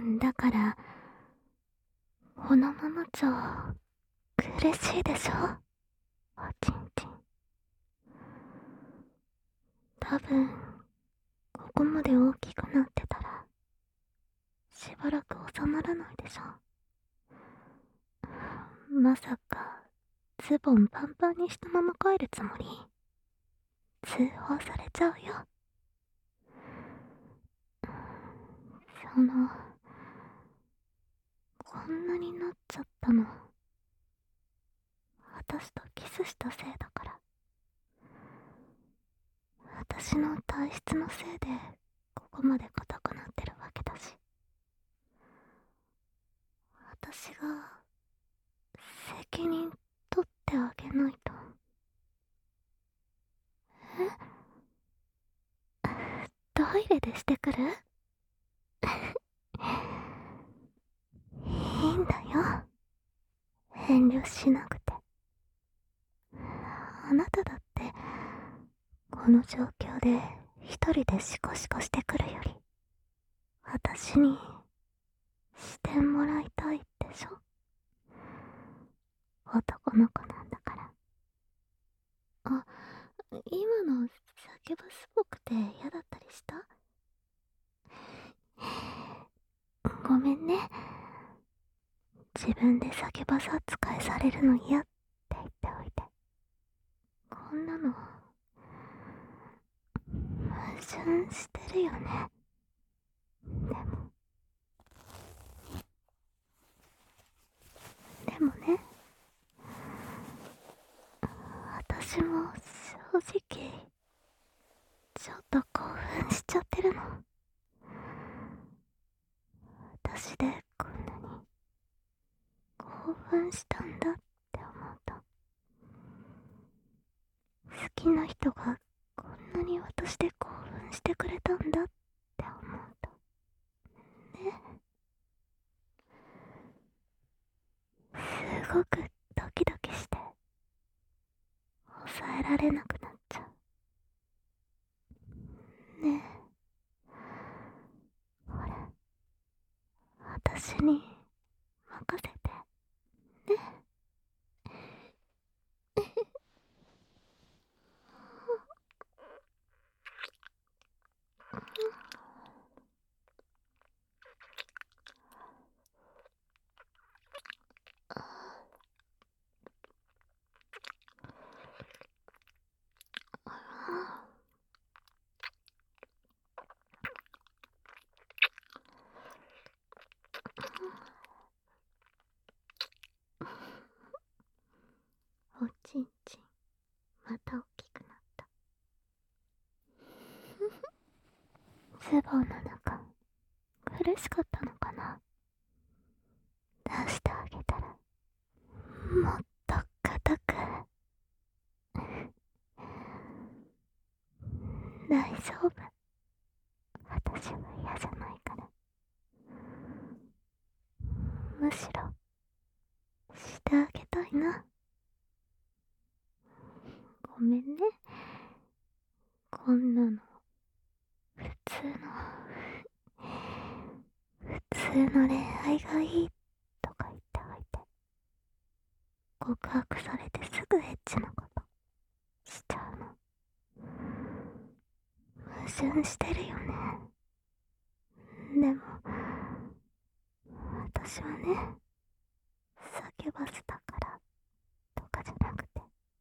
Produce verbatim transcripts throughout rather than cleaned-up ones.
だから、このままじゃ、苦しいでしょおちんちん。多分、ここまで大きくなってたら、しばらく収まらないでしょ。まさか、ズボンパンパンにしたまま帰るつもり？通報されちゃうよ。その、こんなになっちゃったの、私とキスしたせいだから。私の体質のせいでここまで硬くなってるわけだし、私が責任取ってあげないと。え？トイレでしてくる？いいんだよ、遠慮しなくて。あなただってこの状況で一人でシコシコしてくるより、私にしてもらいたいでしょ。男の子なんだから。あ、今の叫ばすっぽくて嫌だったりした？ごめんね。自分で叫ばさ扱いされるの嫌って言っておいて。こんなの矛盾してるよね。でもでもね、私も正直ちょっと興奮しちゃってるの。私でこんなに興奮したんだって思うと、好きな人がこんなに私で興奮してくれたんだって思うとね、すごくドキドキして抑えられなくなっちゃう。ねえ、ほら、私に任せてね。おちんちんまた大きくなった。ズボンの中苦しかったのかな。出してあげたらもっと硬く。大丈夫、私は嫌じゃないから。むしろしてあげたいな。ごめんね、こんなの普通の普通の恋愛がいいとか言っておいて、告白されてすぐエッチなことしちゃうの。矛盾してるよね。でも私はね、叫ばせたからとかじゃなくて、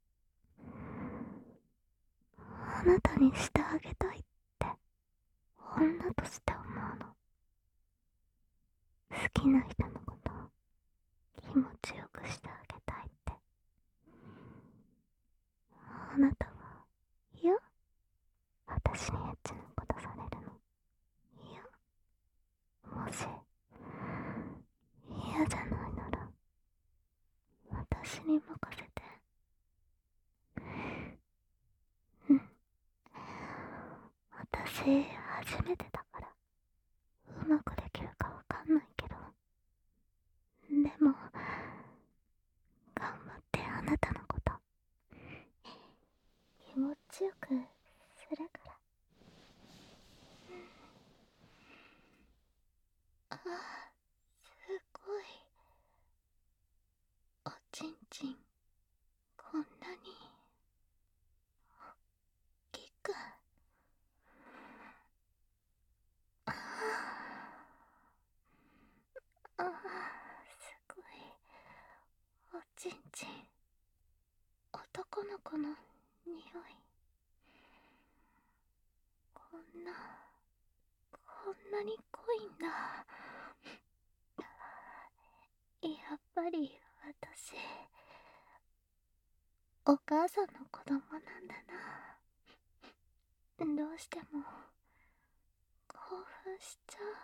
あなたにしてあげたいって女として思うの。好きな人のこと気持ちよくしてあげたいって。あなたは嫌？私にエッチなことされるの嫌？もし嫌じゃないなら私に任せて。うん、私初めてだからうまくできるかわかんないけど、でも頑張ってあなたのこと気持ちよくするから。ああ。 んなに濃いんだ。やっぱり私、お母さんの子供なんだな。どうしても興奮しちゃう。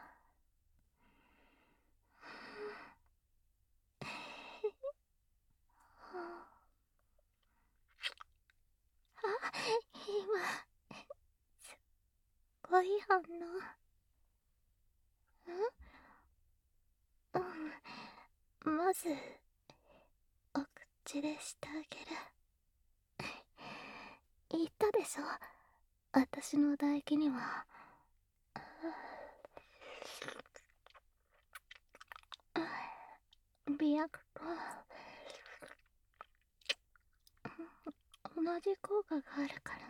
あ、今すっごい反応。うん、まずお口でしてあげる。言ったでしょ、私の唾液には美薬と同じ効果があるから。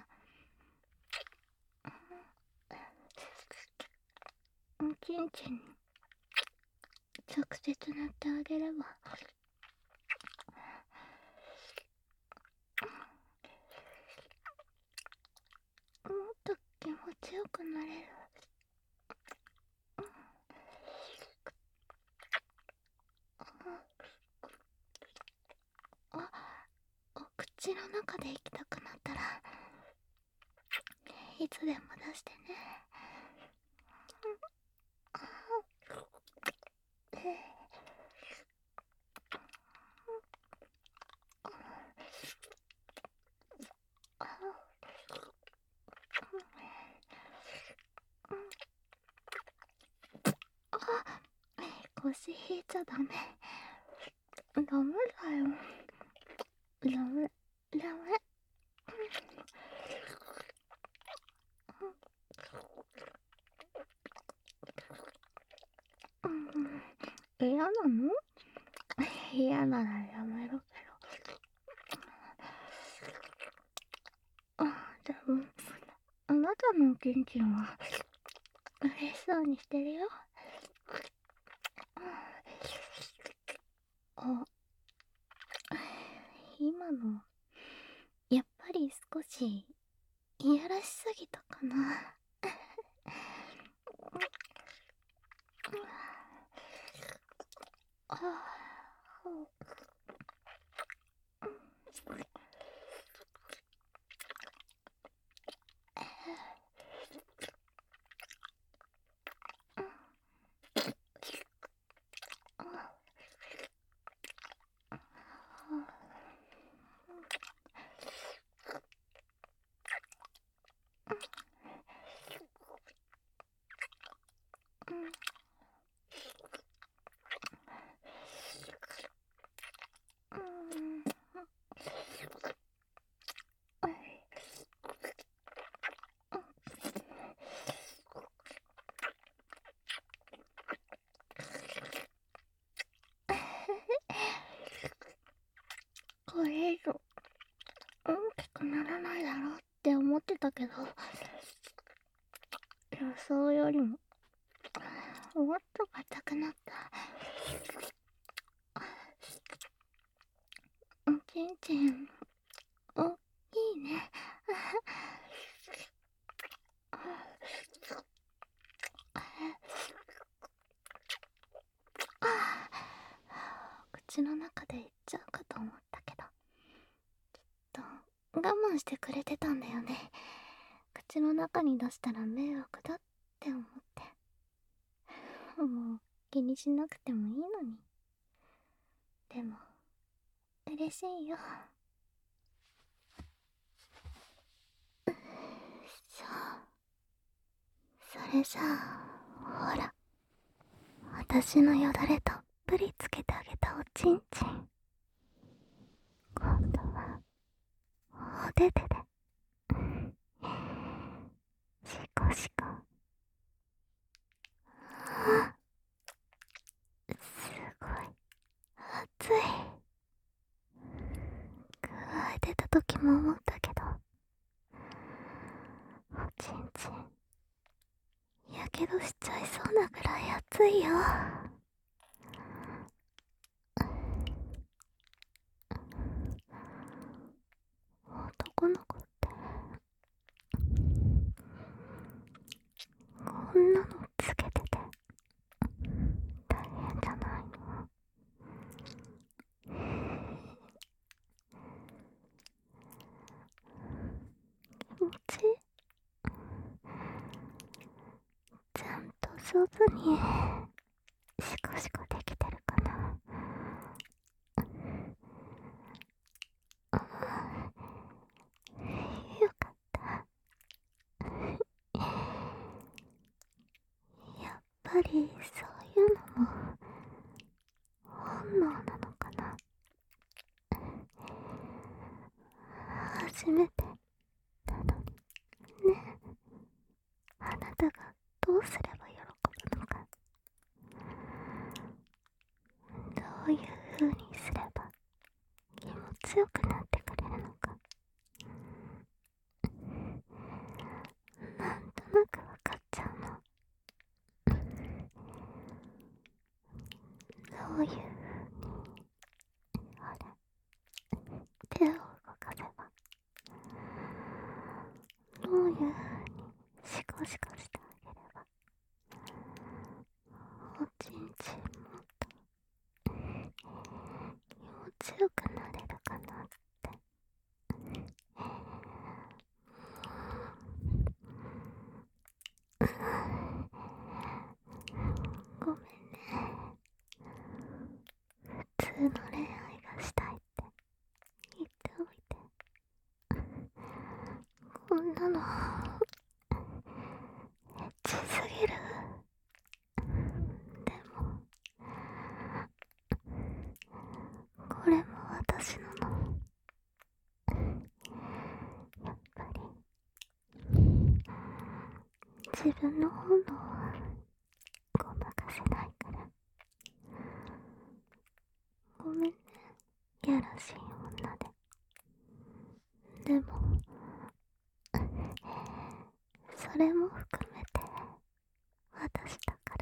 ちんちんに直接塗ってあげればもっと気持ちよくなれる。あ、お口の中で行きたくなったらいつでも出してね。腰引いちゃダメ。ダメだよ。ダメ、ダメ。うん、嫌なの？嫌ならやめろけど。あ、でも、あなたのおちんちんは嬉しそうにしてるよ。あ、今のやっぱり少しいやらしすぎたかな。あこれ以上大きくならないだろうって思ってたけど、予想よりももっと硬くなった。おちんちん大きいね。口の中でいっちゃうかと思ったけど、きっと我慢してくれてたんだよね。口の中に出したら迷惑だって思って。もう気にしなくてもいいのに。でも嬉しいよ。そう、それじゃあほら、私のよだれたっぷりつけてあげたおちんちん、今度はお手手でシコシコ。あ、すごい熱い。くわえてた時も思ったけど、おちんちんやけどしちゃいそうなぐらい熱いよ。男の子ってこんなのつ上手にシコシコできてるかな。よかった。やっぱりそういうのも本能なのかな。初めてなのにね。あなたがどうすれば喜ぶのか、どういう風にすれば気持ちよくなってくれるのか、なんとなくわかっちゃうの。どういう風に、ほら、手を動かせば、どういう風にシコシコしてあげればおちんちんもっと気持ちよくなれるかなって。ごめんね。普通の恋愛がしたいって言っておいて、こんなのエッチすぎる。でもこれも私なの。やっぱり自分の本能はごまかせないから。ごめんね、やらしい女で。でもそれも含めて私だから、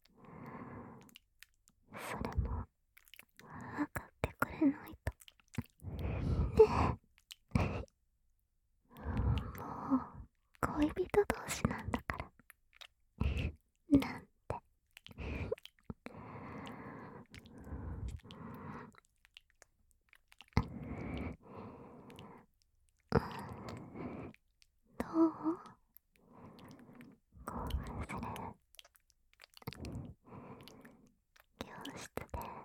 それも分かってくれないとね。もう恋人同士なんだからなんて。どう？興奮する？教室で、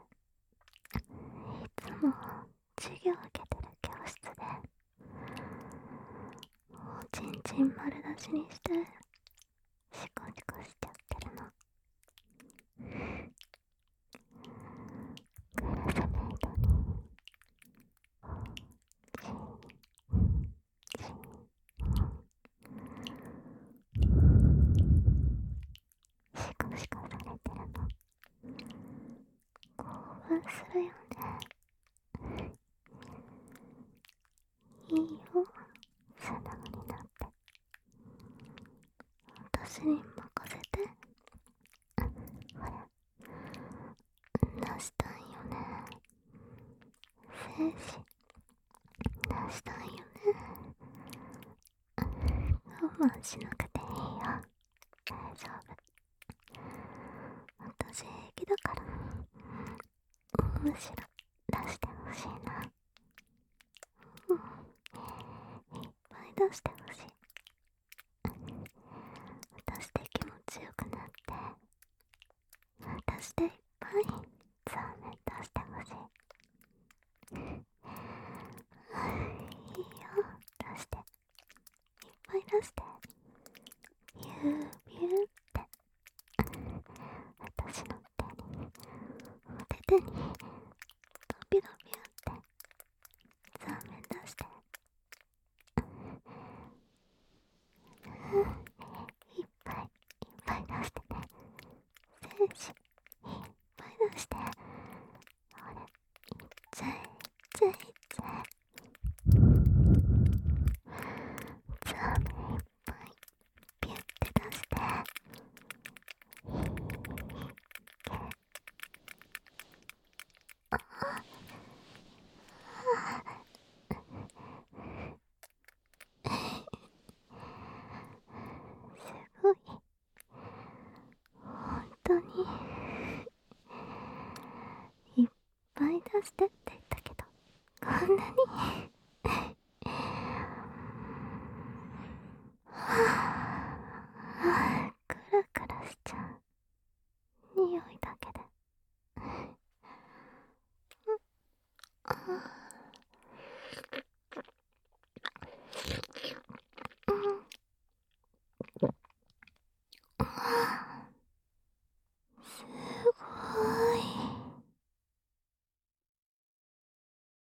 いつも授業受けてる教室でおちんちん丸出しにしてシコシコしちゃってるの。クラスメイトにチンチンシコシコされてるの。興奮するよね。いいよ、素直になって。私に任せて。ほら、出したいよね。精子出したいよね。我慢しなくていいよ。大丈夫。私平気だから。むしろ出してほしいな。うん、いっぱい出してほしい。私で気持ちよくなって、私でいっぱいザーメン出してほしい。いいよ、出して。いっぱい出して。ビュービューって。私の手に、お手手に、ドビドビューって。ザーメン出して。いっぱいいっぱい出してね。精子いっぱい出して。ほら、いっちゃえいっちゃえいっちゃえ。ザーメンいっぱいピュッて出して。ああすごい、本当にいっぱい出してって言ったけど、こんなにはぁ、クラクラしちゃう。 匂いだけで